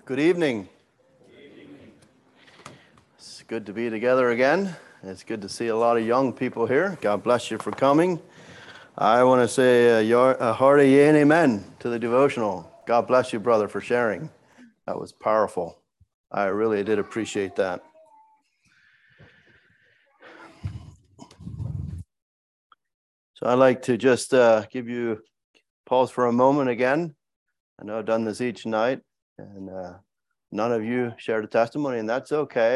Good evening. It's good to be together again. It's good to see a lot of young people here. God bless you for coming. I want to say a hearty yea and amen to the devotional. God bless you, brother, for sharing. That was powerful. I really did appreciate that. So I'd like to just give you pause for a moment again. I know I've done this each night, and none of you shared a testimony, and that's okay.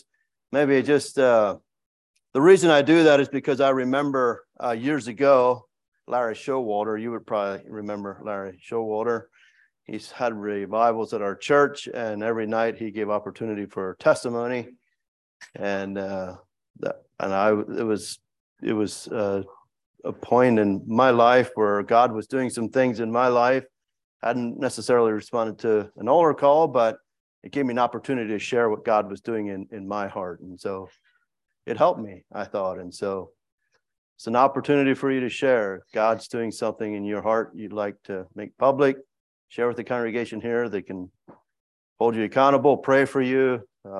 The reason I do that is because I remember years ago, Larry Showalter, you would probably remember Larry Showalter. He's had revivals at our church, and every night he gave opportunity for testimony. And it was a point in my life where God was doing some things in my life. I hadn't necessarily responded to an altar call, but it gave me an opportunity to share what God was doing in my heart. And so it helped me, I thought. And so it's an opportunity for you to share. God's doing something in your heart you'd like to make public. Share with the congregation here. They can hold you accountable, pray for you.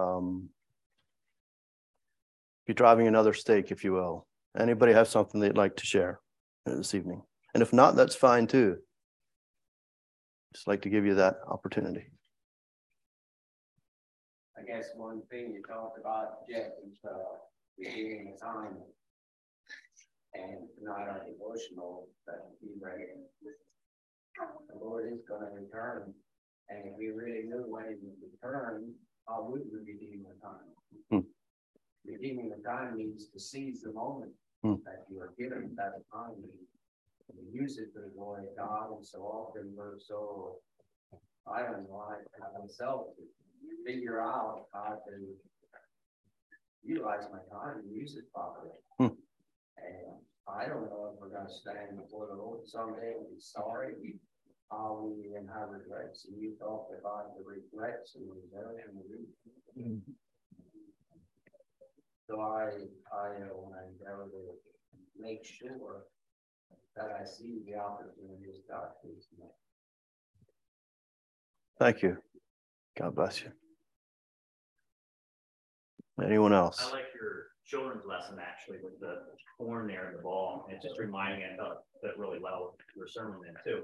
Be driving another stake, if you will. Anybody have something they'd like to share this evening? And if not, that's fine too. Just like to give you that opportunity. I guess one thing you talked about, Jeff, is beginning the time and not our devotional, but be ready. The Lord is going to return, and if we really knew when He would return, how would we redeem the time? Redeeming the time means to seize the moment that you are given that economy and use it for the glory of God. And so often we're so, I don't know, I have myself to figure out how to utilize my time and use it properly. And I don't know if we're going to stand before the Lord someday and be sorry. We even have regrets. And you talked about the regrets and reserve. So I want to endeavor to make sure that I see the opportunities God gives me. Thank you. God bless you. Anyone else? I like your children's lesson actually with the horn there and the ball. And it's just reminding me, I thought that really well with your sermon then too.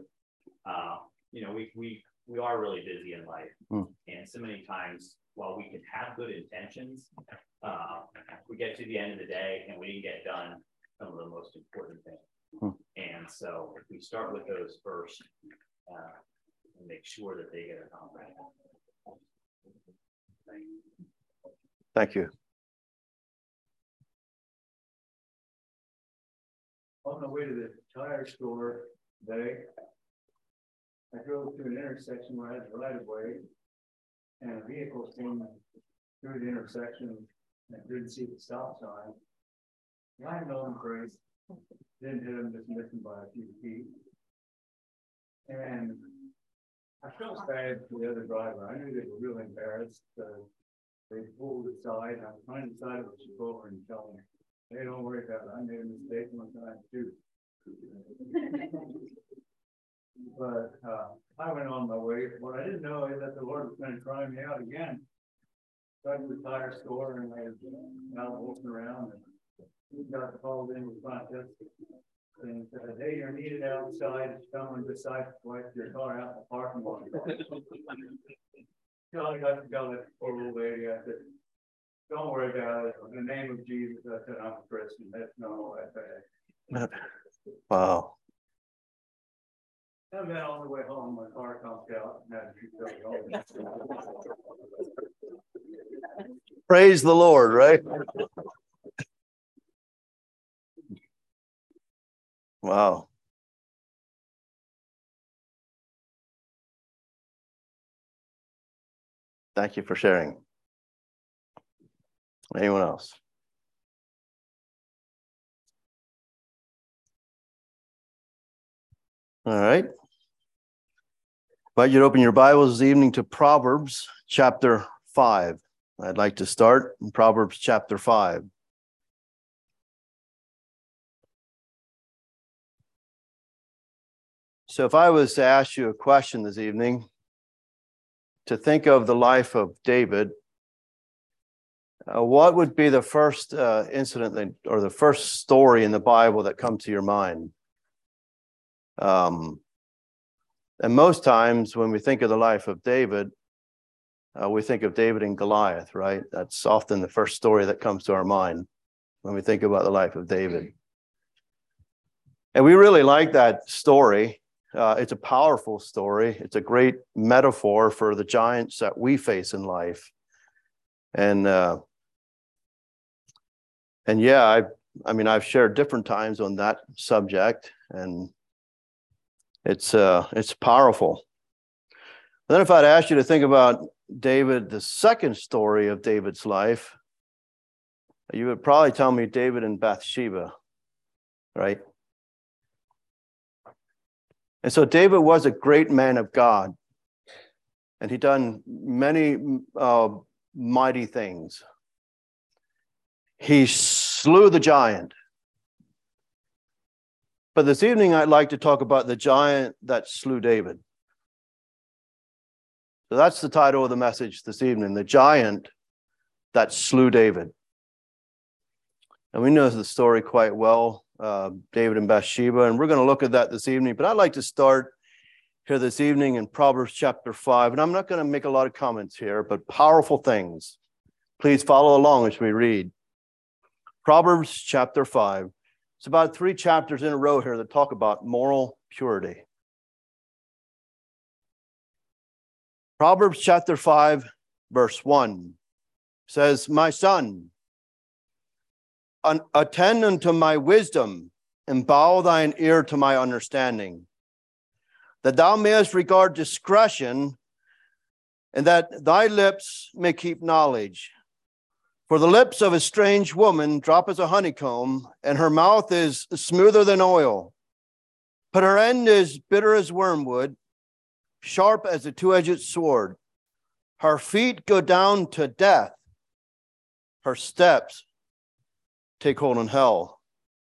We are really busy in life, and so many times while we can have good intentions, we get to the end of the day and we didn't get done some of the most important things. And so if we start with those first, and make sure that they get accomplished. Thank you. On the way to the tire store today, I drove through an intersection where I had the right of way, and a vehicle came through the intersection and didn't see the stop sign. Line on grace, didn't hit him, just missed him by a few feet. And I felt bad for the other driver. I knew they were really embarrassed. They pulled aside, and I was trying to decide if I should go over and tell them, hey, don't worry about it. I made a mistake one time too. But I went on my way. What I didn't know is that the Lord was going to try me out again. So I went to the tire store and I was out walking around, and he got called in with front desk and said, hey, you're needed outside. Someone decides to wipe your car out in the parking lot. So I got to tell that poor old lady, I said, don't worry about it. In the name of Jesus, I said, I'm a Christian. That's not all that bad. Wow. And then on the way home, my car comes out and had to keep going. Praise the Lord, right? Wow. Thank you for sharing. Anyone else? All right. Invite you to open your Bibles this evening to Proverbs chapter 5. I'd like to start in Proverbs chapter 5. So if I was to ask you a question this evening, to think of the life of David, what would be the first incident or the first story in the Bible that comes to your mind? And most times when we think of the life of David, we think of David and Goliath, right? That's often the first story that comes to our mind when we think about the life of David. And we really like that story. It's a powerful story. It's a great metaphor for the giants that we face in life. And yeah, I mean, I've shared different times on that subject, and it's powerful. And then if I'd asked you to think about David, the second story of David's life, you would probably tell me David and Bathsheba, right? And so David was a great man of God, and he done many mighty things. He slew the giant. But this evening, I'd like to talk about the giant that slew David. So that's the title of the message this evening, the giant that slew David. And we know the story quite well, David and Bathsheba, and we're going to look at that this evening. But I'd like to start here this evening in Proverbs chapter 5. And I'm not going to make a lot of comments here, but powerful things. Please follow along as we read. Proverbs chapter 5. It's about 3 chapters in a row here that talk about moral purity. Proverbs chapter 5, verse 1 says, "My son, attend unto my wisdom, and bow thine ear to my understanding, that thou mayest regard discretion, and that thy lips may keep knowledge. For the lips of a strange woman drop as a honeycomb, and her mouth is smoother than oil. But her end is bitter as wormwood, sharp as a two-edged sword. Her feet go down to death. Her steps take hold on hell.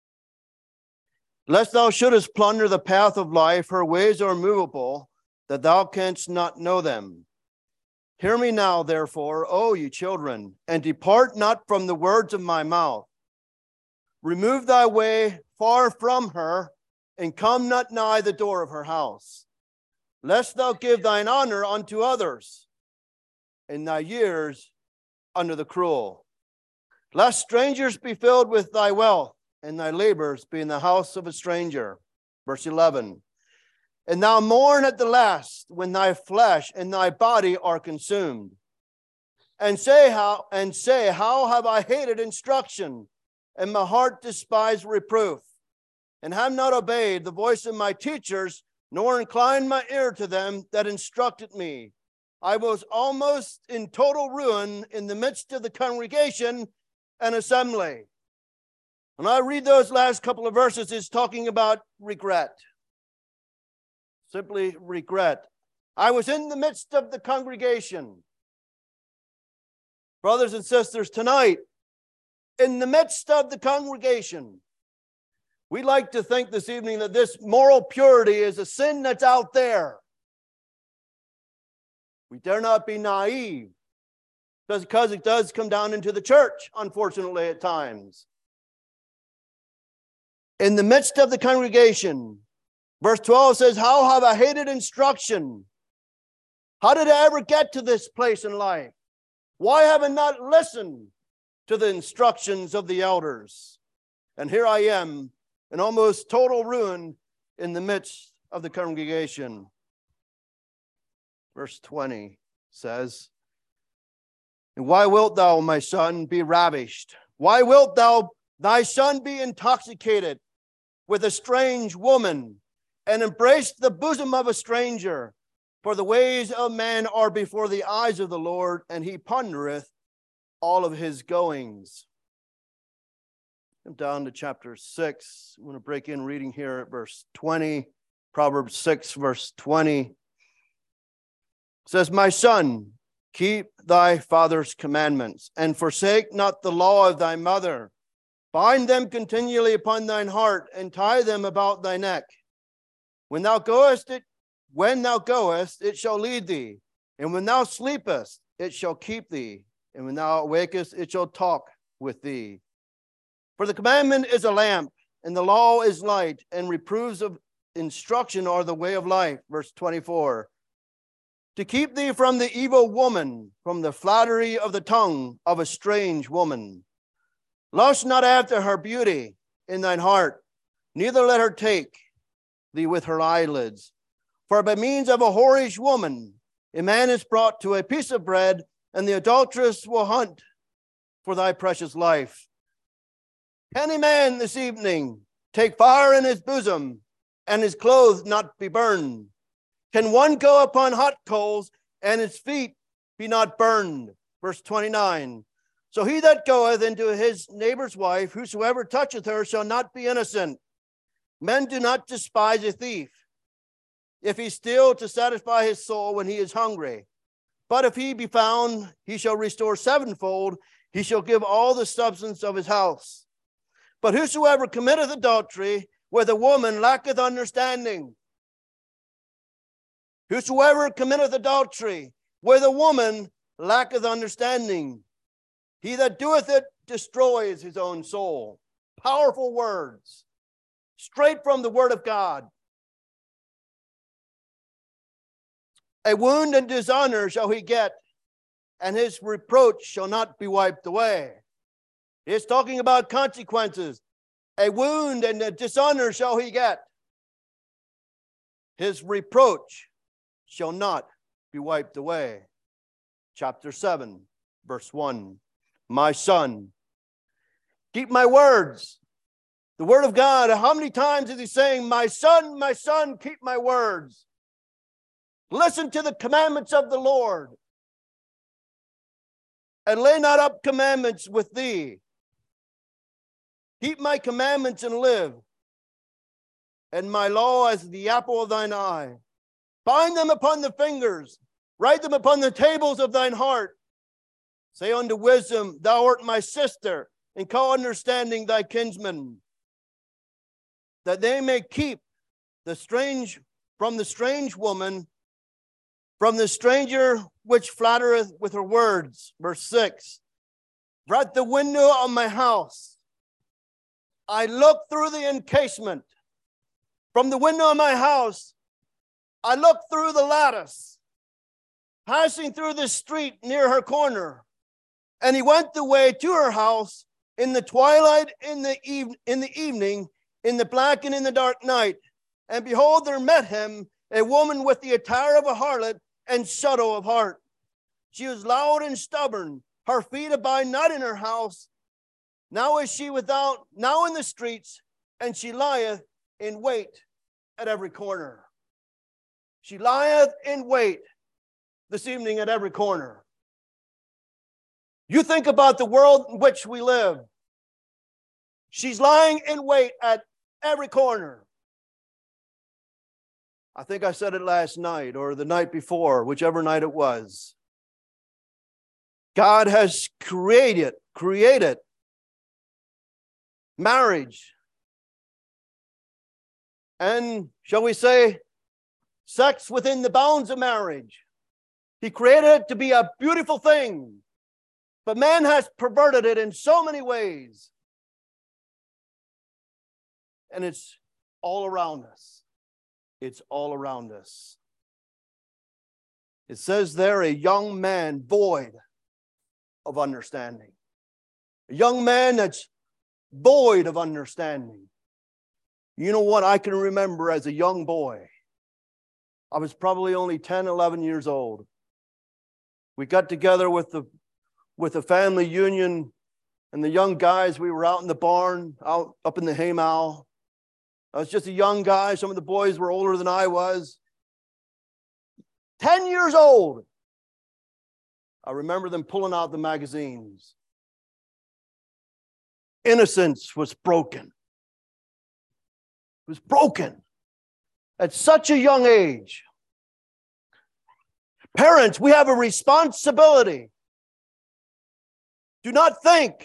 Lest thou shouldest plunder the path of life, her ways are movable, that thou canst not know them. Hear me now, therefore, O ye children, and depart not from the words of my mouth. Remove thy way far from her, and come not nigh the door of her house. Lest thou give thine honor unto others, and thy years unto the cruel. Lest strangers be filled with thy wealth, and thy labors be in the house of a stranger." Verse 11. "And thou mourn at the last, when thy flesh and thy body are consumed. And say, how have I hated instruction, and my heart despised reproof, and have not obeyed the voice of my teachers, nor inclined my ear to them that instructed me. I was almost in total ruin in the midst of the congregation and assembly." When I read those last couple of verses, it's talking about regret. Simply regret. I was in the midst of the congregation. Brothers and sisters, tonight, in the midst of the congregation, we like to think this evening that this moral purity is a sin that's out there. We dare not be naive, because it does come down into the church, unfortunately, at times. In the midst of the congregation, verse 12 says, "How have I hated instruction?" How did I ever get to this place in life? Why have I not listened to the instructions of the elders? And here I am, in almost total ruin in the midst of the congregation. Verse 20 says, "And why wilt thou, my son, be ravished? Why wilt thy son be intoxicated with a strange woman, and embrace the bosom of a stranger? For the ways of man are before the eyes of the Lord, and he pondereth all of his goings." I'm down to chapter 6. I'm going to break in reading here at verse 20. Proverbs 6, verse 20. It says, "My son, keep thy father's commandments, and forsake not the law of thy mother. Bind them continually upon thine heart, and tie them about thy neck. When thou goest, it shall lead thee, And when thou sleepest, it shall keep thee. And when thou awakest, it shall talk with thee. For the commandment is a lamp, and the law is light, and reproofs of instruction are the way of life. Verse 24. To keep thee from the evil woman, from the flattery of the tongue of a strange woman. Lust not after her beauty in thine heart, neither let her take thee with her eyelids. For by means of a whorish woman, a man is brought to a piece of bread, and the adulteress will hunt for thy precious life. Can a man this evening take fire in his bosom, and his clothes not be burned? Can one go upon hot coals, and his feet be not burned? Verse 29. So he that goeth into his neighbor's wife, whosoever toucheth her, shall not be innocent. Men do not despise a thief, if he steal to satisfy his soul when he is hungry. But if he be found, he shall restore sevenfold. He shall give all the substance of his house. But whosoever committeth adultery with a woman lacketh understanding. Whosoever committeth adultery with a woman lacketh understanding. He that doeth it destroys his own soul. Powerful words, straight from the word of God. A wound and dishonor shall he get, and his reproach shall not be wiped away. It's talking about consequences. A wound and a dishonor shall he get. His reproach shall not be wiped away. Chapter 7, verse 1. My son, keep my words. The word of God, how many times is he saying, my son, keep my words? Listen to the commandments of the Lord, and lay not up commandments with thee. Keep my commandments and live, and my law as the apple of thine eye. Bind them upon the fingers, write them upon the tables of thine heart. Say unto wisdom, thou art my sister, and call understanding thy kinsman, that they may keep from the strange woman, from the stranger which flattereth with her words. Verse 6. For at the window of my house I look through the encasement. From the window of my house I look through the lattice, passing through the street near her corner. And he went the way to her house in the twilight, in the evening, in the black and in the dark night. And behold, there met him a woman with the attire of a harlot and subtle of heart. She was loud and stubborn. Her feet abide not in her house. Now is she without, now in the streets, and she lieth in wait at every corner. She lieth in wait this evening at every corner. You think about the world in which we live. She's lying in wait at every corner. I think I said it last night or the night before, whichever night it was. God has created marriage. And shall we say, sex within the bounds of marriage. He created it to be a beautiful thing. But man has perverted it in so many ways. And it's all around us. It's all around us. It says there, a young man void of understanding. A young man that's void of understanding. You know what I can remember as a young boy? I was probably only 10, 11 years old. We got together with the family union and the young guys. We were out in the barn, out up in the haymow. I was just a young guy. Some of the boys were older than I was. 10 years old. I remember them pulling out the magazines. Innocence was broken. It was broken at such a young age. Parents, we have a responsibility. Do not think.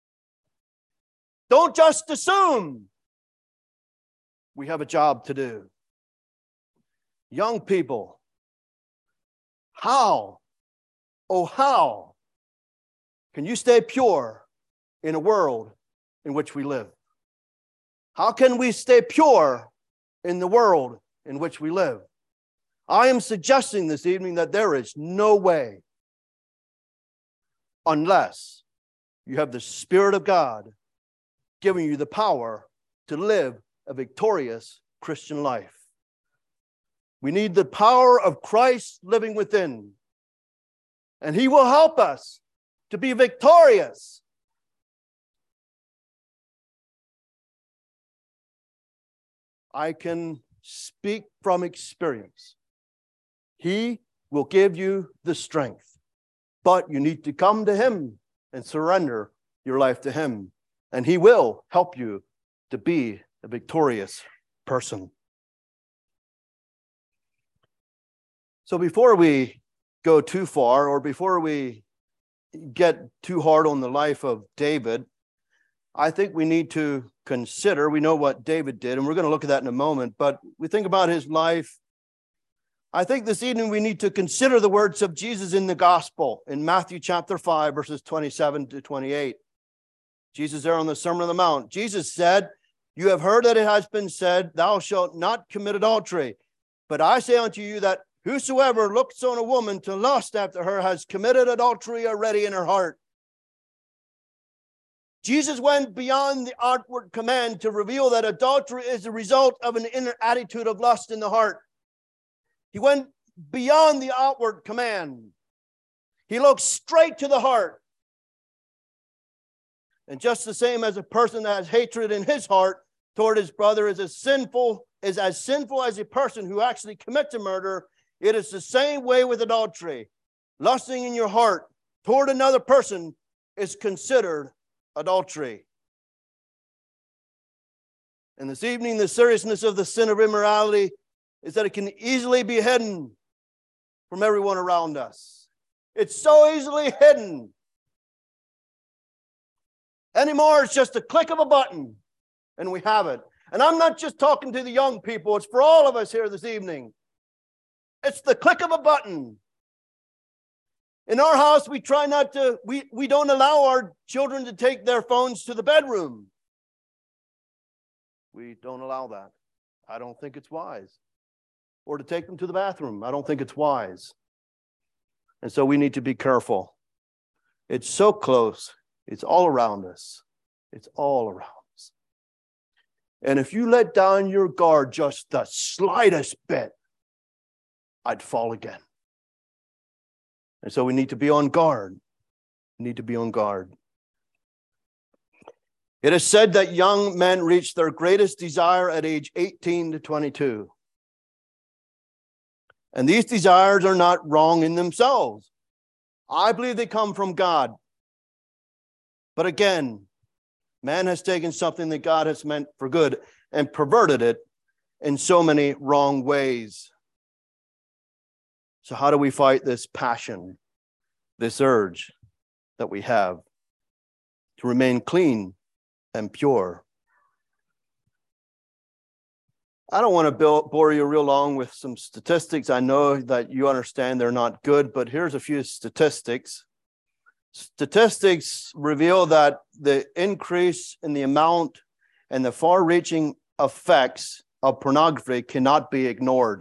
Don't just assume. We have a job to do. Young people, How? Oh, how can you stay pure in a world in which we live? How can we stay pure in the world in which we live? I am suggesting this evening that there is no way unless you have the Spirit of God giving you the power to live a victorious Christian life. We need the power of Christ living within, and He will help us to be victorious. I can speak from experience. He will give you the strength, but you need to come to Him and surrender your life to Him, and He will help you to be a victorious person. So before we go too far, or before we get too hard on the life of David, I think we need to consider, we know what David did, and we're going to look at that in a moment, but we think about his life. I think this evening we need to consider the words of Jesus in the gospel in Matthew chapter 5, verses 27 to 28. Jesus there on the Sermon on the Mount. Jesus said, "You have heard that it has been said, thou shalt not commit adultery. But I say unto you that whosoever looks on a woman to lust after her has committed adultery already in her heart." Jesus went beyond the outward command to reveal that adultery is the result of an inner attitude of lust in the heart. He went beyond the outward command. He looked straight to the heart. And just the same as a person that has hatred in his heart toward his brother is as sinful as a person who actually commits a murder, it is the same way with adultery. Lusting in your heart toward another person is considered adultery. And this evening, the seriousness of the sin of immorality is that it can easily be hidden from everyone around us. It's so easily hidden. Anymore, it's just a click of a button, and we have it. And I'm not just talking to the young people. It's for all of us here this evening. It's the click of a button. In our house, we try not to, we don't allow our children to take their phones to the bedroom. We don't allow that. I don't think it's wise. Or to take them to the bathroom. I don't think it's wise. And so we need to be careful. It's so close. It's all around us. It's all around us. And if you let down your guard just the slightest bit, I'd fall again. And so we need to be on guard. We need to be on guard. It is said that young men reach their greatest desire at age 18 to 22. And these desires are not wrong in themselves. I believe they come from God. But again, man has taken something that God has meant for good and perverted it in so many wrong ways. So how do we fight this passion, this urge that we have to remain clean and pure? I don't want to bore you real long with some statistics. I know that you understand they're not good, but here's a few statistics. Statistics reveal that the increase in the amount and the far-reaching effects of pornography cannot be ignored.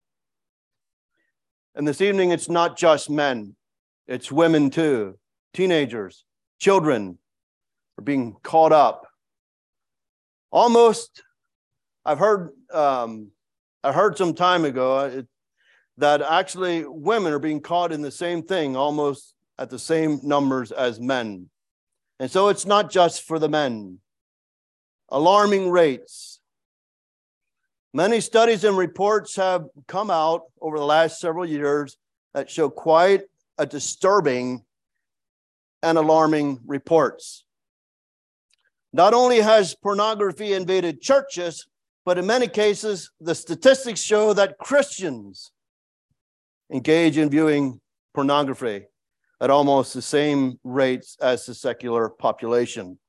And this evening, it's not just men. It's women too. Teenagers, children are being caught up. Almost, I heard some time ago that actually women are being caught in the same thing, almost at the same numbers as men. And so it's not just for the men. Alarming rates. Many studies and reports have come out over the last several years that show quite a disturbing and alarming reports. Not only has pornography invaded churches, but in many cases, the statistics show that Christians engage in viewing pornography at almost the same rates as the secular population.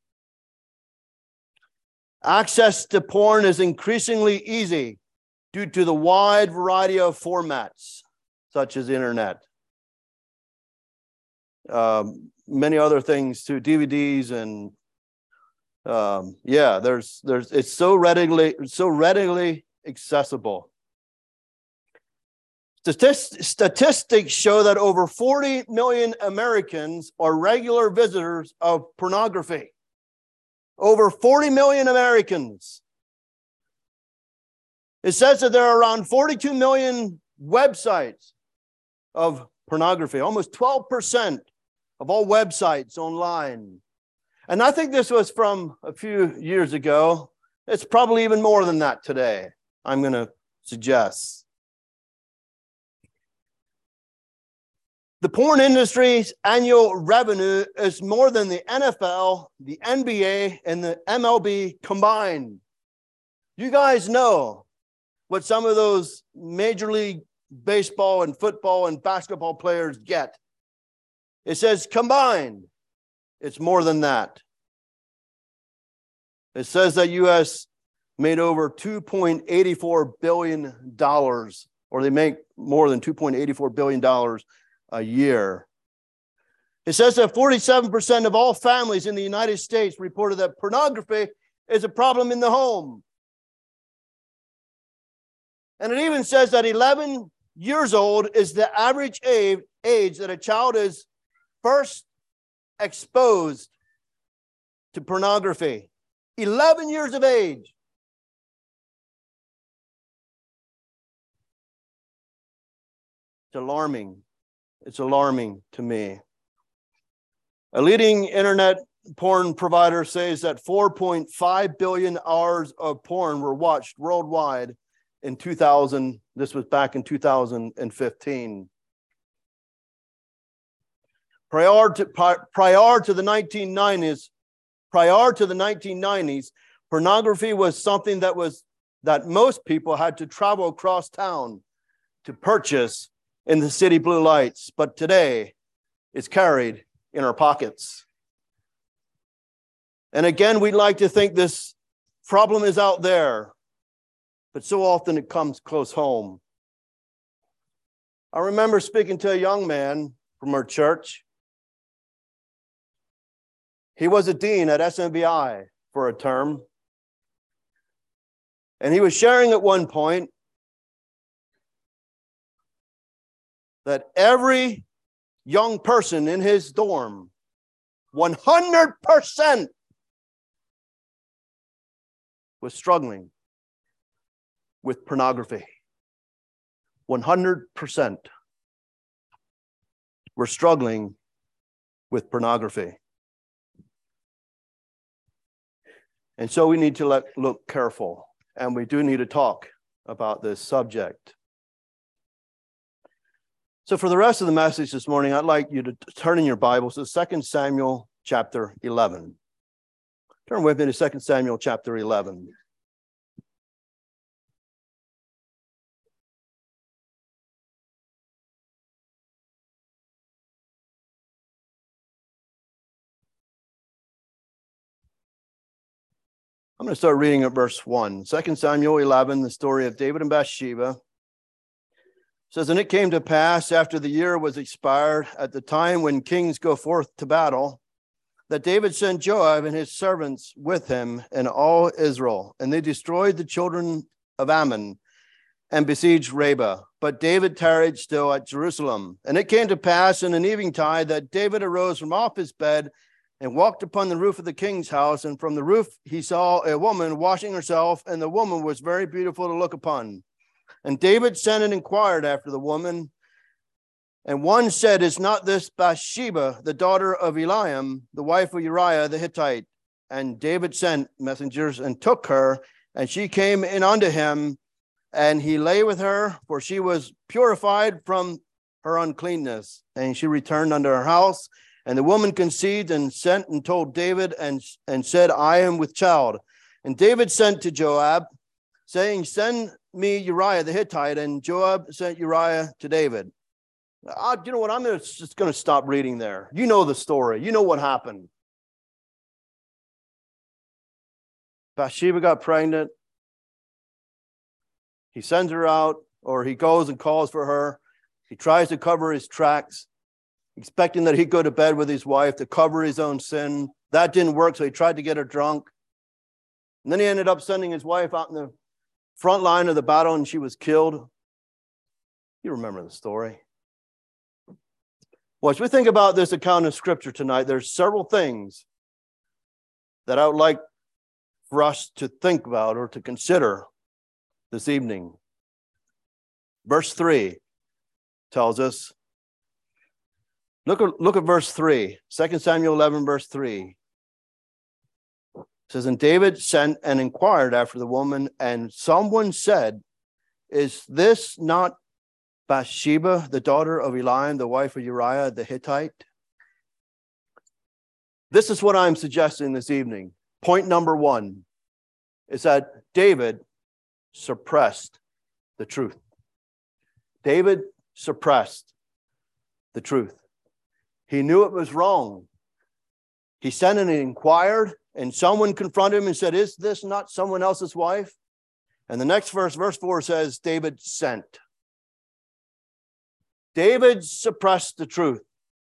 Access to porn is increasingly easy due to the wide variety of formats, such as the internet. many other things too, DVDs and yeah, it's so readily accessible. Statistics show that over 40 million Americans are regular visitors of pornography. Over 40 million Americans. It says that there are around 42 million websites of pornography, almost 12% of all websites online. And I think this was from a few years ago. It's probably even more than that today, I'm going to suggest. The porn industry's annual revenue is more than the NFL, the NBA, and the MLB combined. You guys know what some of those Major League Baseball and football and basketball players get. It says combined. It's more than that. It says that U.S. made over $2.84 billion, or they make more than $2.84 billion a year. It says that 47% of all families in the United States reported that pornography is a problem in the home. And it even says that 11 years old is the average age that a child is first exposed to pornography. 11 years of age. It's alarming. It's alarming to me. A leading internet porn provider says that 4.5 billion hours of porn were watched worldwide in 2000. This was back in 2015. Prior to the 1990s, pornography was something that most people had to travel across town to purchase in the city blue lights, but today it's carried in our pockets. And again, we'd like to think this problem is out there, but so often it comes close home. I remember speaking to a young man from our church. He was a dean at SMBI for a term. And he was sharing at one point that every young person in his dorm, 100%, was struggling with pornography. 100% were struggling with pornography. And so we need to look careful, and we do need to talk about this subject. So for the rest of the message this morning, I'd like you to turn in your Bibles to 2 Samuel chapter 11. Turn with me to 2 Samuel chapter 11. I'm going to start reading at verse 1. 2 Samuel 11, the story of David and Bathsheba. It says, and it came to pass after the year was expired, at the time when kings go forth to battle, that David sent Joab and his servants with him and all Israel. And they destroyed the children of Ammon and besieged Rabbah. But David tarried still at Jerusalem. And it came to pass in an eventide that David arose from off his bed and walked upon the roof of the king's house. And from the roof he saw a woman washing herself, and the woman was very beautiful to look upon. And David sent and inquired after the woman. And one said, is not this Bathsheba, the daughter of Eliam, the wife of Uriah the Hittite? And David sent messengers and took her, and she came in unto him, and he lay with her, for she was purified from her uncleanness. And she returned unto her house. And the woman conceived and sent and told David and said, I am with child. And David sent to Joab, saying, send me Uriah the Hittite. And Joab sent Uriah to David. You know what? I'm just going to stop reading there. You know the story. You know what happened. Bathsheba got pregnant. He sends her out, or he goes and calls for her. He tries to cover his tracks. expecting that he'd go to bed with his wife to cover his own sin. That didn't work, so he tried to get her drunk. And then he ended up sending his wife out in the front line of the battle, and she was killed. You remember the story. Well, as we think about this account of Scripture tonight, there's several things that I would like for us to think about or to consider this evening. Verse 3 tells us, look at verse 3, 2 Samuel 11, verse 3. It says, and David sent and inquired after the woman, and someone said, is this not Bathsheba, the daughter of Eliam, the wife of Uriah the Hittite? This is what I'm suggesting this evening. Point number one is that David suppressed the truth. David suppressed the truth. He knew it was wrong. He sent and inquired, and someone confronted him and said, is this not someone else's wife? And the next verse, verse 4 says, David sent. David suppressed the truth.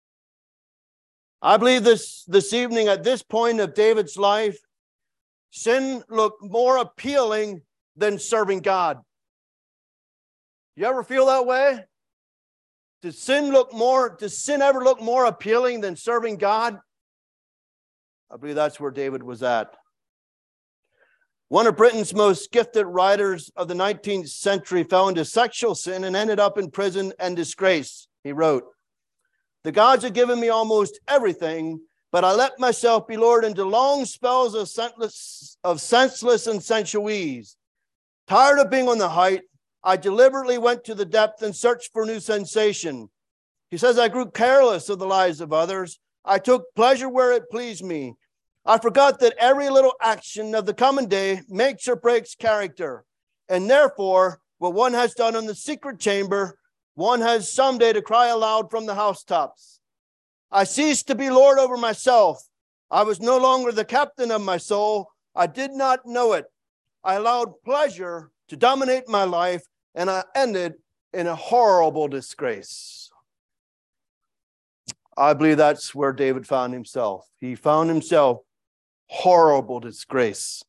I believe this evening, at this point of David's life, sin looked more appealing than serving God. You ever feel that way? Does sin ever look more appealing than serving God? I believe that's where David was at. One of Britain's most gifted writers of the 19th century fell into sexual sin and ended up in prison and disgrace. He wrote, the gods have given me almost everything, but I let myself be lured into long spells of senseless and sensual ease. Tired of being on the height, I deliberately went to the depth and searched for new sensation. He says, I grew careless of the lives of others. I took pleasure where it pleased me. I forgot that every little action of the coming day makes or breaks character. And therefore, what one has done in the secret chamber, one has someday to cry aloud from the housetops. I ceased to be Lord over myself. I was no longer the captain of my soul. I did not know it. I allowed pleasure to dominate my life, and I ended in a horrible disgrace. I believe that's where David found himself. He found himself horrible disgrace.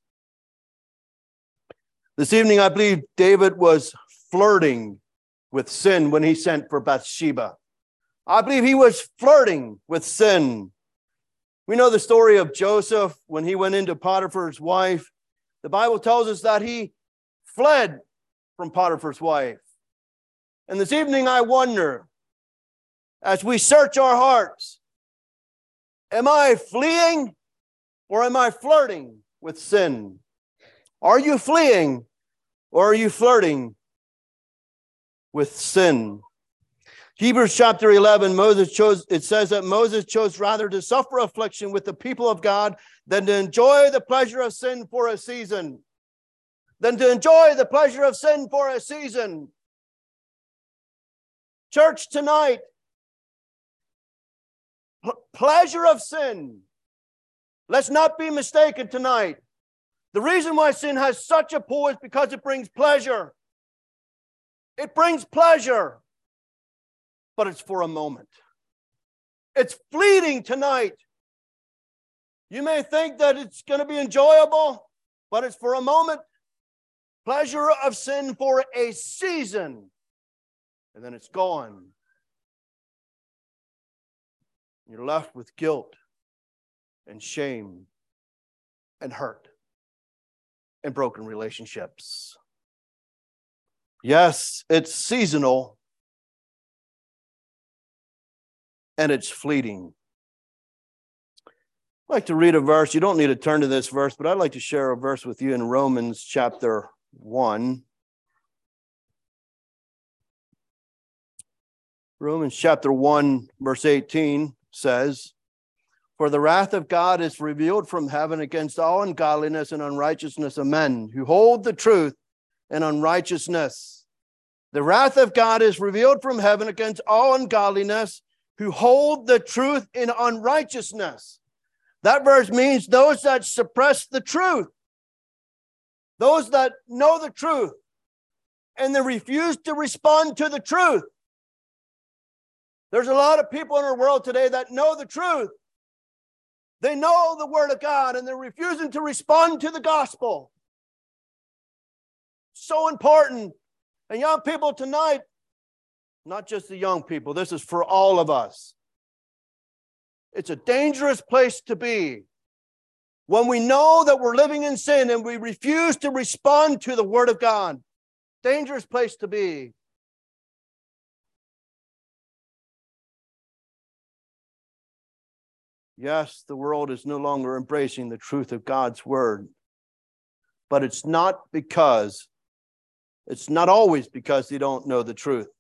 This evening, I believe David was flirting with sin when he sent for Bathsheba. I believe he was flirting with sin. We know the story of Joseph when he went into Potiphar's wife. The Bible tells us that he fled from Potiphar's wife. And this evening, I wonder, as we search our hearts, am I fleeing or am I flirting with sin? Are you fleeing or are you flirting with sin? Hebrews chapter 11, it says that Moses chose rather to suffer affliction with the people of God than to enjoy the pleasure of sin for a season. Church, tonight, pleasure of sin. Let's not be mistaken tonight. The reason why sin has such a pull is because it brings pleasure. It brings pleasure, but it's for a moment. It's fleeting tonight. You may think that it's going to be enjoyable, but it's for a moment. Pleasure of sin for a season, and then it's gone. You're left with guilt and shame and hurt and broken relationships. Yes, it's seasonal and it's fleeting. I'd like to read a verse. You don't need to turn to this verse, but I'd like to share a verse with you in Romans chapter 1. Romans chapter 1, verse 18 says, for the wrath of God is revealed from heaven against all ungodliness and unrighteousness of men who hold the truth in unrighteousness. The wrath of God is revealed from heaven against all ungodliness who hold the truth in unrighteousness. That verse means those that suppress the truth, those that know the truth, and they refuse to respond to the truth. There's a lot of people in our world today that know the truth. They know the Word of God, and they're refusing to respond to the gospel. So important. And young people tonight, not just the young people, this is for all of us. It's a dangerous place to be when we know that we're living in sin and we refuse to respond to the Word of God. Dangerous place to be. Yes, the world is no longer embracing the truth of God's Word, but it's not always because they don't know the truth.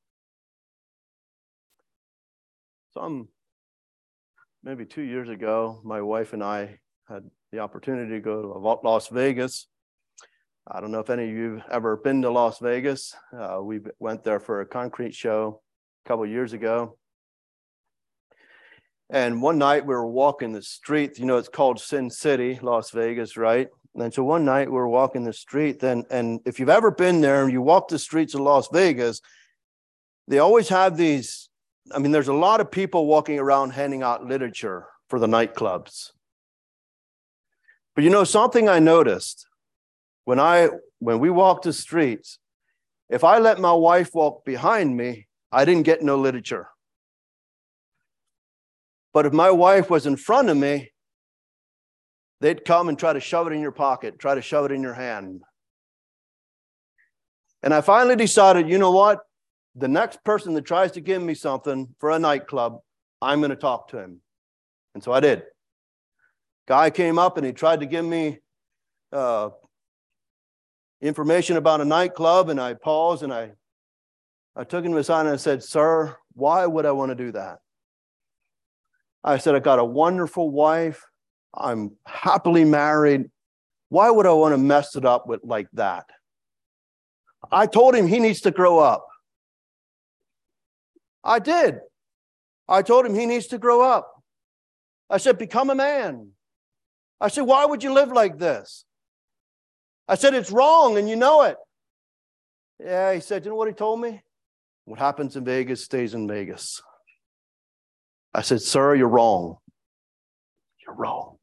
Maybe 2 years ago, my wife and I had the opportunity to go to Las Vegas. I don't know if any of you have ever been to Las Vegas. We went there for a concrete show a couple of years ago. And one night we were walking the street. You know, it's called Sin City, Las Vegas, right? And so one night we were walking the street. And if you've ever been there and you walk the streets of Las Vegas, they always have these. I mean, there's a lot of people walking around handing out literature for the nightclubs. But you know, something I noticed when we walked the streets, if I let my wife walk behind me, I didn't get no literature. But if my wife was in front of me, they'd come and try to shove it in your pocket, try to shove it in your hand. And I finally decided, you know what? The next person that tries to give me something for a nightclub, I'm going to talk to him. And so I did. Guy came up and he tried to give me information about a nightclub, and I paused and I took him aside and I said, "Sir, why would I want to do that?" I said, "I got a wonderful wife. I'm happily married. Why would I want to mess it up with like that?" I told him he needs to grow up. I did. I told him he needs to grow up. I said, "Become a man." I said, "Why would you live like this?" I said, "It's wrong and you know it." Yeah, he said, you know what he told me? "What happens in Vegas stays in Vegas." I said, "Sir, you're wrong. You're wrong."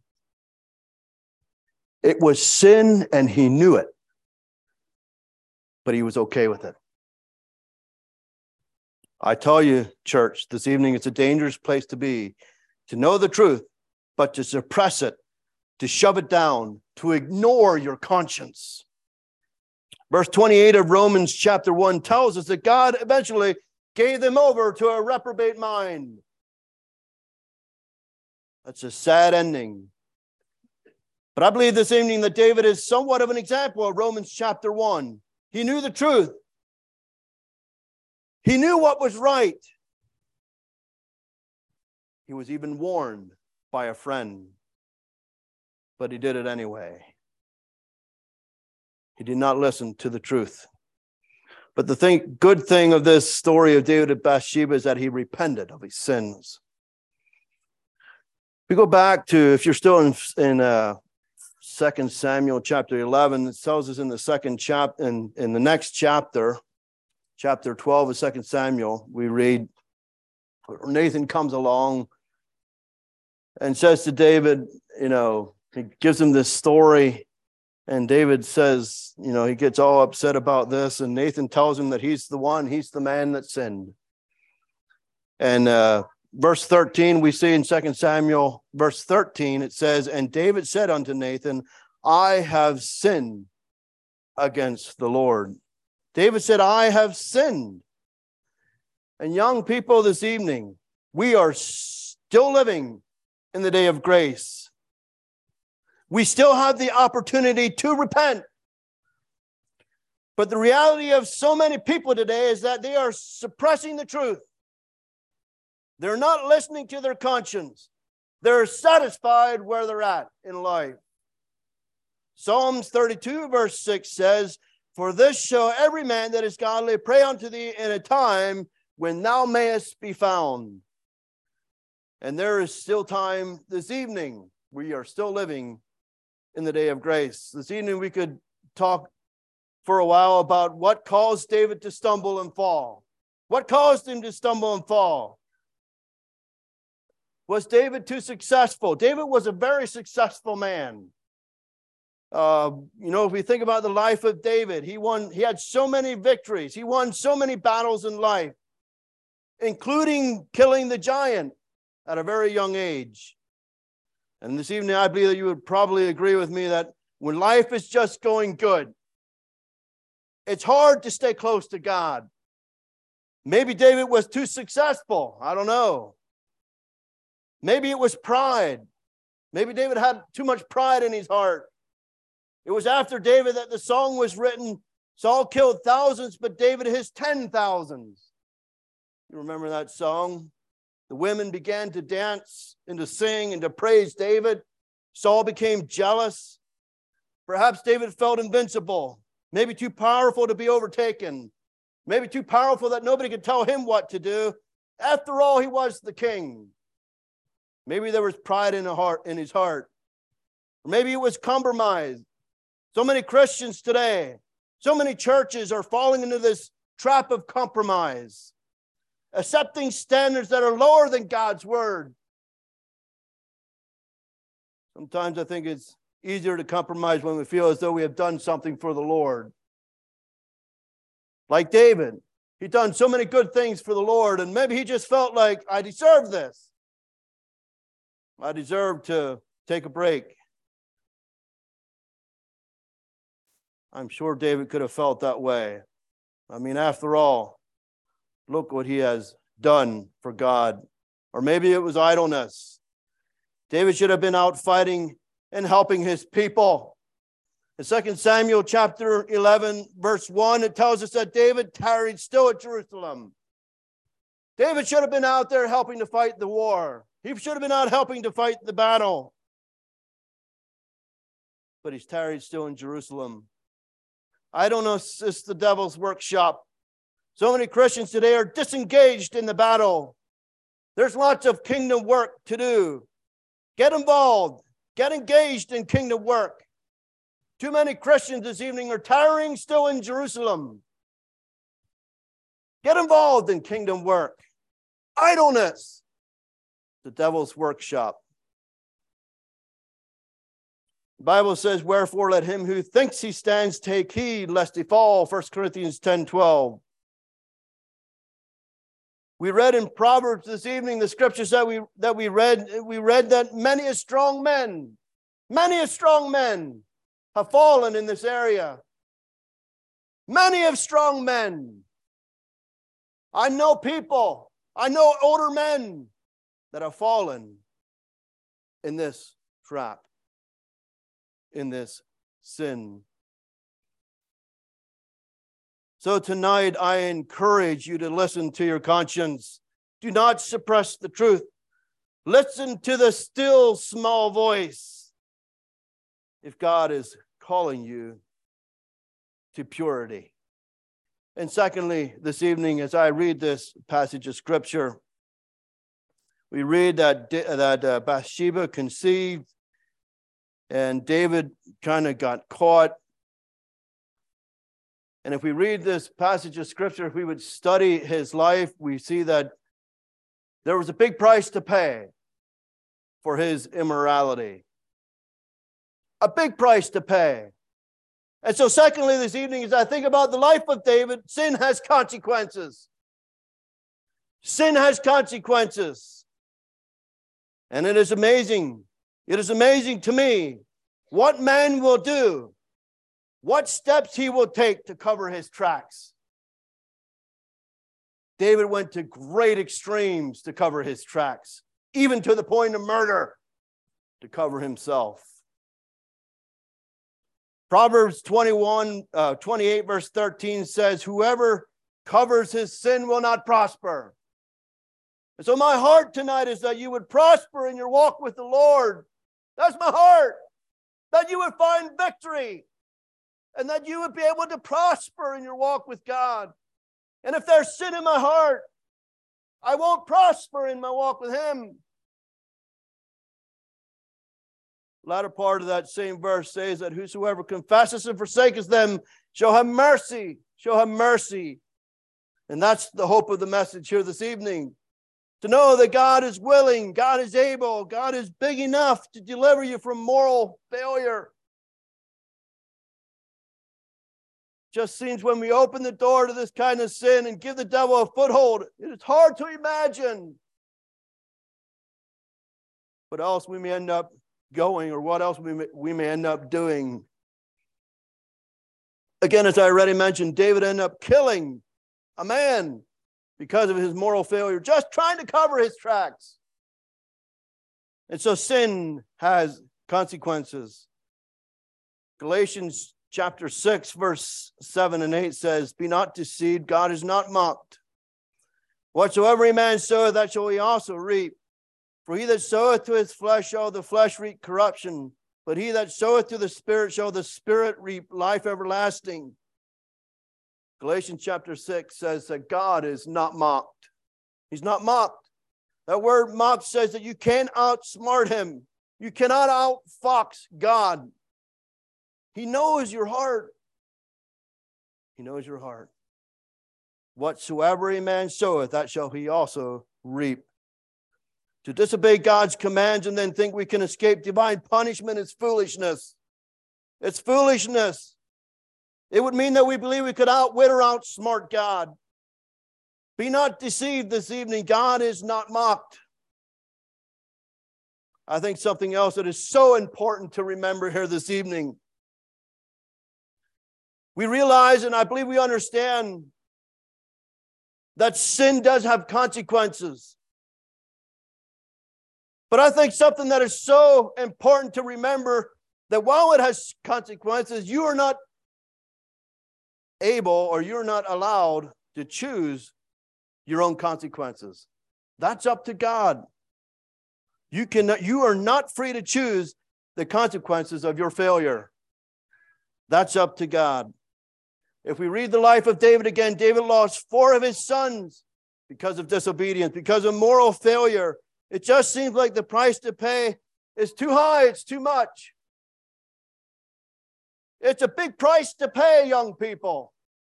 It was sin and he knew it, but he was okay with it. I tell you, church, this evening, it's a dangerous place to be, to know the truth, but to suppress it, to shove it down, to ignore your conscience. Verse 28 of Romans chapter 1 tells us that God eventually gave them over to a reprobate mind. That's a sad ending. But I believe this evening that David is somewhat of an example of Romans chapter 1. He knew the truth. He knew what was right. He was even warned by a friend, but he did it anyway. He did not listen to the truth. But the good thing of this story of David and Bathsheba is that he repented of his sins. We go back to, if you're still in 2 Samuel chapter 11, it tells us in the second chapter, in the next chapter, chapter 12 of 2 Samuel, we read, Nathan comes along and says to David, he gives him this story, and David says, he gets all upset about this, and Nathan tells him that he's the man that sinned. And verse 13, we see in 2 Samuel, verse 13, it says, "And David said unto Nathan, I have sinned against the Lord." David said, "I have sinned." And young people this evening, we are still living in the day of grace. We still have the opportunity to repent. But the reality of so many people today is that they are suppressing the truth. They're not listening to their conscience. They're satisfied where they're at in life. Psalms 32 verse 6 says, "For this shall every man that is godly pray unto thee in a time when thou mayest be found." And there is still time this evening. We are still living in the day of grace. This evening we could talk for a while about what caused David to stumble and fall. What caused him to stumble and fall? Was David too successful? David was a very successful man. If we think about the life of David, he had so many victories. He won so many battles in life, including killing the giant at a very young age. And this evening, I believe that you would probably agree with me that when life is just going good, it's hard to stay close to God. Maybe David was too successful. I don't know. Maybe it was pride. Maybe David had too much pride in his heart. It was after David that the song was written. Saul killed thousands, but David his 10,000s. You remember that song? The women began to dance and to sing and to praise David. Saul became jealous. Perhaps David felt invincible, maybe too powerful to be overtaken, maybe too powerful that nobody could tell him what to do. After all, he was the king. Maybe there was pride in his heart. Or maybe it was compromise. So many Christians today, so many churches are falling into this trap of compromise, accepting standards that are lower than God's word. Sometimes I think it's easier to compromise when we feel as though we have done something for the Lord. Like David, he'd done so many good things for the Lord, and maybe he just felt like, I deserve this. I deserve to take a break. I'm sure David could have felt that way. I mean, after all, look what he has done for God. Or maybe it was idleness. David should have been out fighting and helping his people. In 2 Samuel chapter 11, verse 1, it tells us that David tarried still at Jerusalem. David should have been out there helping to fight the war. He should have been out helping to fight the battle. But he's tarried still in Jerusalem. I don't know, it's the devil's workshop. So many Christians today are disengaged in the battle. There's lots of kingdom work to do. Get involved. Get engaged in kingdom work. Too many Christians this evening are tarrying still in Jerusalem. Get involved in kingdom work. Idleness. The devil's workshop. The Bible says, wherefore let him who thinks he stands take heed lest he fall. 1 Corinthians 10:12. We read in Proverbs this evening, the scriptures that we read that many strong men have fallen in this area. Many of strong men. I know people, I know older men that have fallen in this trap, in this sin. So tonight, I encourage you to listen to your conscience. Do not suppress the truth. Listen to the still small voice. If God is calling you to purity. And secondly, this evening, as I read this passage of scripture, we read that Bathsheba conceived and David kind of got caught. And if we read this passage of scripture, if we would study his life, we see that there was a big price to pay for his immorality. A big price to pay. And so secondly, this evening, as I think about the life of David, sin has consequences. Sin has consequences. And it is amazing. It is amazing to me what man will do, what steps he will take to cover his tracks. David went to great extremes to cover his tracks, even to the point of murder to cover himself. Proverbs 28 verse 13 says, whoever covers his sin will not prosper. And so my heart tonight is that you would prosper in your walk with the Lord. That's my heart. That you would find victory. And that you would be able to prosper in your walk with God. And if there's sin in my heart, I won't prosper in my walk with him. The latter part of that same verse says that whosoever confesses and forsakes them shall have mercy, shall have mercy. And that's the hope of the message here this evening. To know that God is willing, God is able, God is big enough to deliver you from moral failure. Just seems when we open the door to this kind of sin and give the devil a foothold, it is hard to imagine what else we may end up going or what else we may end up doing. Again, as I already mentioned, David ended up killing a man because of his moral failure, just trying to cover his tracks. And so sin has consequences. Galatians chapter 6, verse 7 and 8 says, "Be not deceived, God is not mocked. Whatsoever a man soweth, that shall he also reap. For he that soweth to his flesh shall the flesh reap corruption, but he that soweth to the Spirit shall the Spirit reap life everlasting." Galatians chapter 6 says that God is not mocked. He's not mocked. That word mocked says that you can't outsmart him. You cannot outfox God. He knows your heart. He knows your heart. Whatsoever a man soweth, that shall he also reap. To disobey God's commands and then think we can escape divine punishment is foolishness. It's foolishness. It would mean that we believe we could outwit or outsmart God. Be not deceived this evening. God is not mocked. I think something else that is so important to remember here this evening. We realize, and I believe we understand, that sin does have consequences. But I think something that is so important to remember, that while it has consequences, you are not able or you're not allowed to choose your own consequences. That's up to God. You are not free to choose the consequences of your failure. That's up to God. If we read the life of David again, David lost 4 of his sons because of disobedience, because of moral failure. It just seems like the price to pay is too high. It's too much. It's a big price to pay, young people,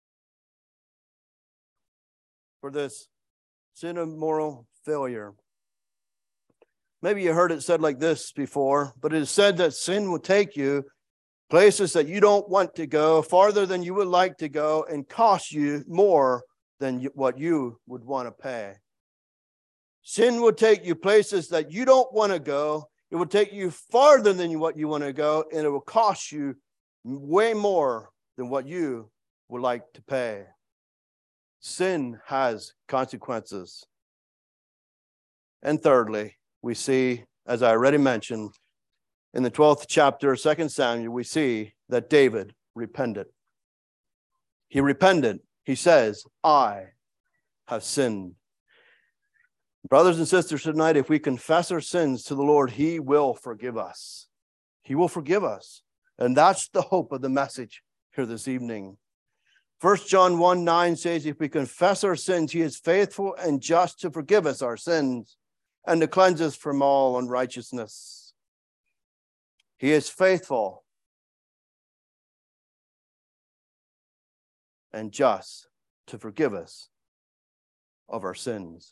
for this sin of moral failure. Maybe you heard it said like this before, but it is said that sin will take you places that you don't want to go, farther than you would like to go, and cost you more than what you would want to pay. Sin will take you places that you don't want to go. It will take you farther than what you want to go, and it will cost you way more than what you would like to pay. Sin has consequences. And thirdly, we see, as I already mentioned, in the 12th chapter of 2 Samuel, we see that David repented. He repented. He says, "I have sinned." Brothers and sisters, tonight, if we confess our sins to the Lord, He will forgive us. He will forgive us. And that's the hope of the message here this evening. 1 John 1:9 says, if we confess our sins, He is faithful and just to forgive us our sins and to cleanse us from all unrighteousness. He is faithful and just to forgive us of our sins.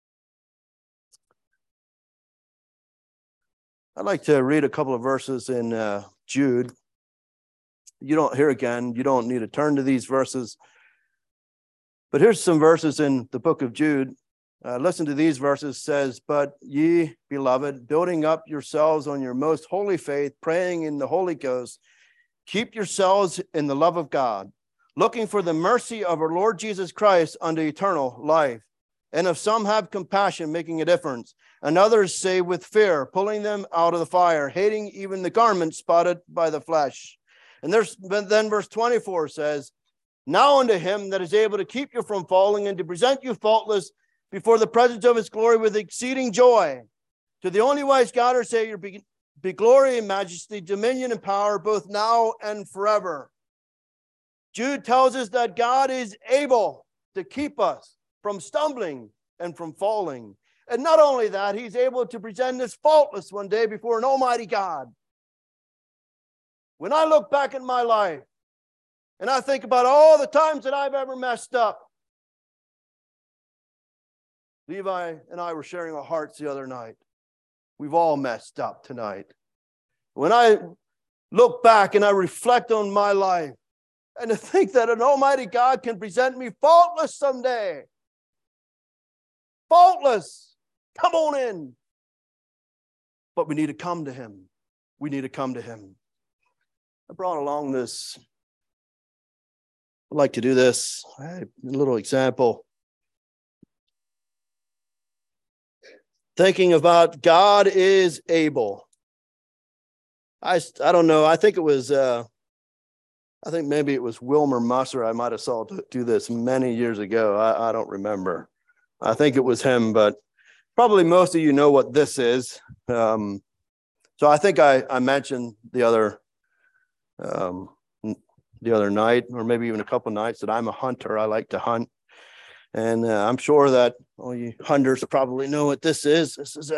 I'd like to read a couple of verses in Jude. You don't need to turn to these verses. But here's some verses in the book of Jude. Listen to these verses. It says, "But ye, beloved, building up yourselves on your most holy faith, praying in the Holy Ghost, keep yourselves in the love of God, looking for the mercy of our Lord Jesus Christ unto eternal life. And if some have compassion, making a difference, and others say with fear, pulling them out of the fire, hating even the garment spotted by the flesh." And then verse 24 says, "Now unto Him that is able to keep you from falling and to present you faultless before the presence of His glory with exceeding joy. To the only wise God our Savior be glory and majesty, dominion and power, both now and forever." Jude tells us that God is able to keep us from stumbling and from falling. And not only that, He's able to present us faultless one day before an almighty God. When I look back at my life and I think about all the times that I've ever messed up, Levi and I were sharing our hearts the other night. We've all messed up tonight. When I look back and I reflect on my life, and to think that an almighty God can present me faultless someday. Faultless. Come on in. But we need to come to him. We need to come to him. I brought along this. I'd like to do this. A little example. Thinking about God is able. I don't know. I think it was, I think maybe it was Wilmer Musser. I might have saw do this many years ago. I don't remember. I think it was him, but probably most of you know what this is. So I think I mentioned the other night, or maybe even a couple nights, that I'm a hunter. I like to hunt. And I'm sure that all you hunters probably know what this is. This is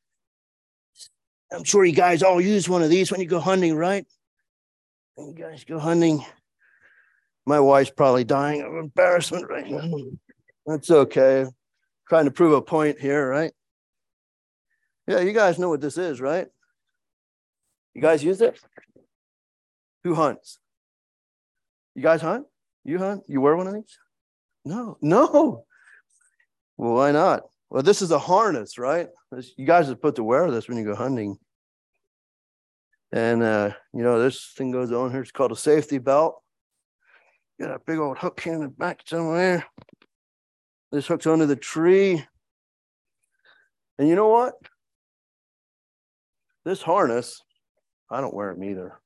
I'm sure you guys all use one of these when you go hunting, right? When you guys go hunting. My wife's probably dying of embarrassment right now. That's okay. Trying to prove a point here, right? Yeah, you guys know what this is, right? You guys use it? Who hunts? You guys hunt? You hunt? You wear one of these? No. Well, why not? Well, this is a harness, right? You guys are put to wear this when you go hunting. And, this thing goes on here. It's called a safety belt. Got a big old hook here in the back somewhere. This hook's under the tree. And you know what? This harness, I don't wear them either.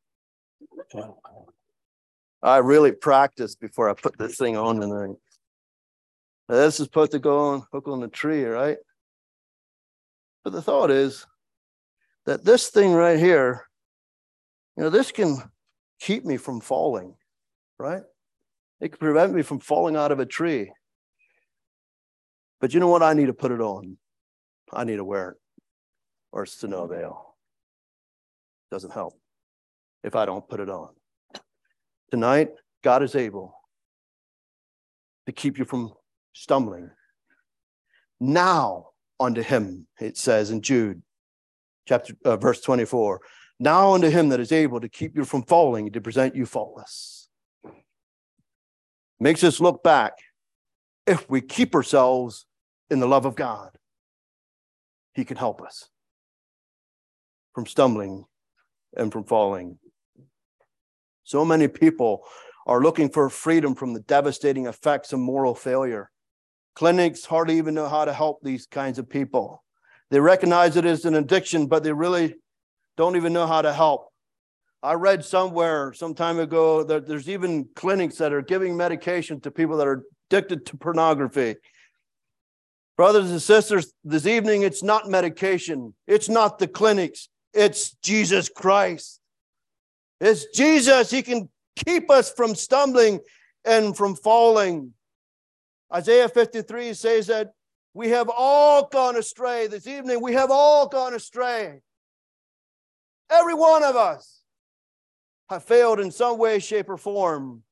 I really practice before I put this thing on tonight. This is supposed to go on, hook on the tree, right? But the thought is that this thing right here, this can keep me from falling, right? It can prevent me from falling out of a tree. But you know what? I need to put it on. I need to wear it, or it's to no avail. Doesn't help if I don't put it on. Tonight, God is able to keep you from stumbling. Now unto him, it says in Jude, verse 24. Now unto him that is able to keep you from falling and to present you faultless. Makes us look back. If we keep ourselves in the love of God, he can help us from stumbling and from falling. So many people are looking for freedom from the devastating effects of moral failure. Clinics hardly even know how to help these kinds of people. They recognize it as an addiction, but they really don't even know how to help. I read somewhere some time ago that there's even clinics that are giving medication to people that are addicted to pornography. Brothers and sisters, this evening, it's not medication. It's not the clinics. It's Jesus Christ. It's Jesus. He can keep us from stumbling and from falling. Isaiah 53 says that we have all gone astray. This evening, we have all gone astray. Every one of us have failed in some way, shape, or form.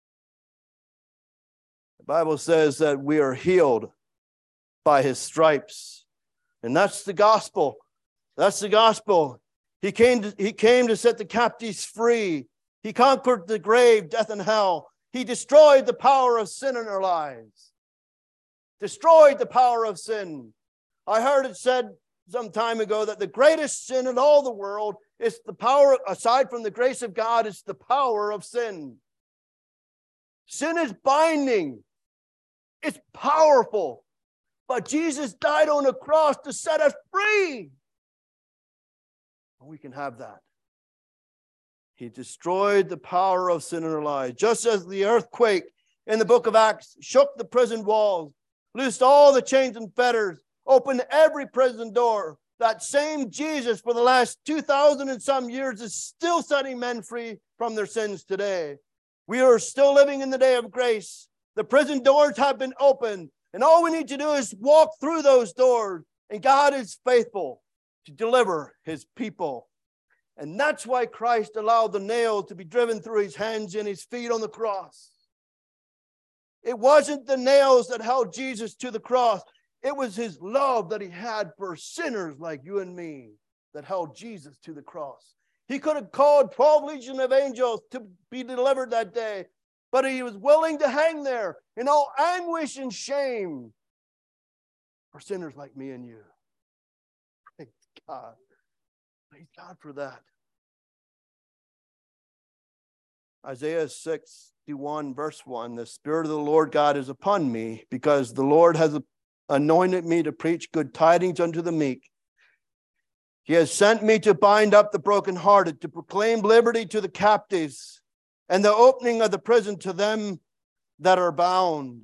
The Bible says that we are healed by his stripes. And that's the gospel. That's the gospel. He came to set the captives free. He conquered the grave, death, and hell. He destroyed the power of sin in our lives. Destroyed the power of sin. I heard it said some time ago that the greatest sin in all the world is the power, aside from the grace of God, is the power of sin. Sin is binding. It's powerful. But Jesus died on the cross to set us free. And we can have that. He destroyed the power of sin in our lives. Just as the earthquake in the book of Acts shook the prison walls, loosed all the chains and fetters, opened every prison door, that same Jesus for the last 2,000 and some years is still setting men free from their sins today. We are still living in the day of grace. The prison doors have been opened, and all we need to do is walk through those doors, and God is faithful to deliver his people. And that's why Christ allowed the nails to be driven through his hands and his feet on the cross. It wasn't the nails that held Jesus to the cross. It was his love that he had for sinners like you and me that held Jesus to the cross. He could have called 12 legions of angels to be delivered that day, but he was willing to hang there in all anguish and shame for sinners like me and you. Praise God. Praise God for that. Isaiah 61 verse 1, the Spirit of the Lord God is upon me, because the Lord has anointed me to preach good tidings unto the meek. He has sent me to bind up the brokenhearted, to proclaim liberty to the captives, and the opening of the prison to them that are bound.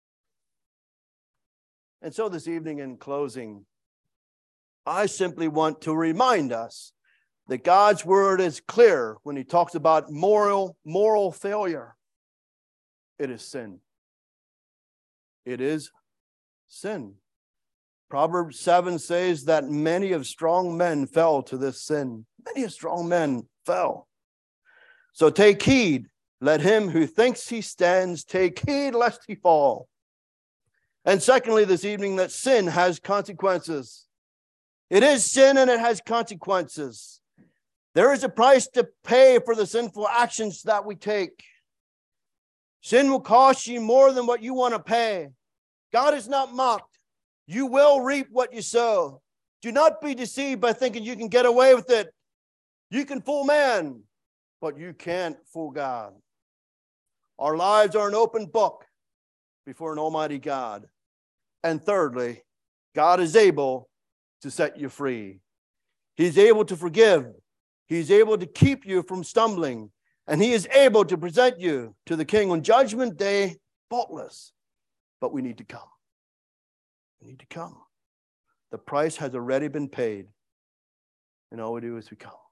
And so this evening, in closing, I simply want to remind us that God's word is clear when he talks about moral failure. It is sin. It is sin. Proverbs 7 says that many of strong men fell to this sin. Many of strong men fell. So take heed, let him who thinks he stands take heed lest he fall. And secondly, this evening, that sin has consequences. It is sin and it has consequences. There is a price to pay for the sinful actions that we take. Sin will cost you more than what you want to pay. God is not mocked. You will reap what you sow. Do not be deceived by thinking you can get away with it. You can fool man, but you can't fool God. Our lives are an open book before an almighty God. And thirdly, God is able to set you free. He's able to forgive. He's able to keep you from stumbling. And he is able to present you to the King on Judgment Day faultless. But we need to come. We need to come. The price has already been paid. And all we do is we come.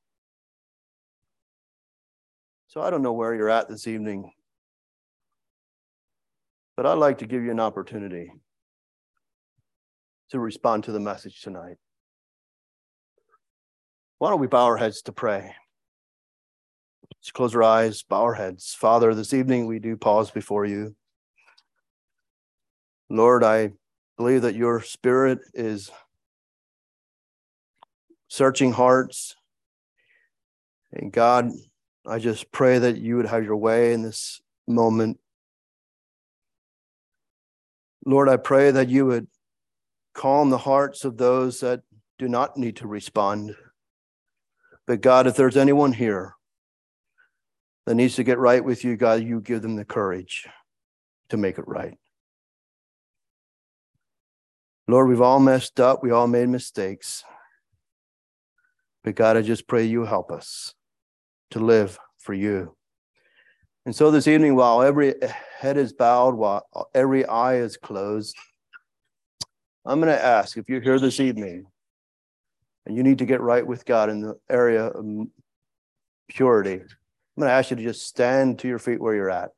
So I don't know where you're at this evening, but I'd like to give you an opportunity to respond to the message tonight. Why don't we bow our heads to pray? Let's close our eyes, bow our heads. Father, this evening we do pause before you. Lord, I believe that your Spirit is searching hearts. And God, I just pray that you would have your way in this moment. Lord, I pray that you would calm the hearts of those that do not need to respond. But God, if there's anyone here that needs to get right with you, God, you give them the courage to make it right. Lord, we've all messed up. We all made mistakes. But God, I just pray you help us to live for you. And so this evening, while every head is bowed, while every eye is closed, I'm going to ask, if you're here this evening and you need to get right with God in the area of purity, I'm going to ask you to just stand to your feet where you're at.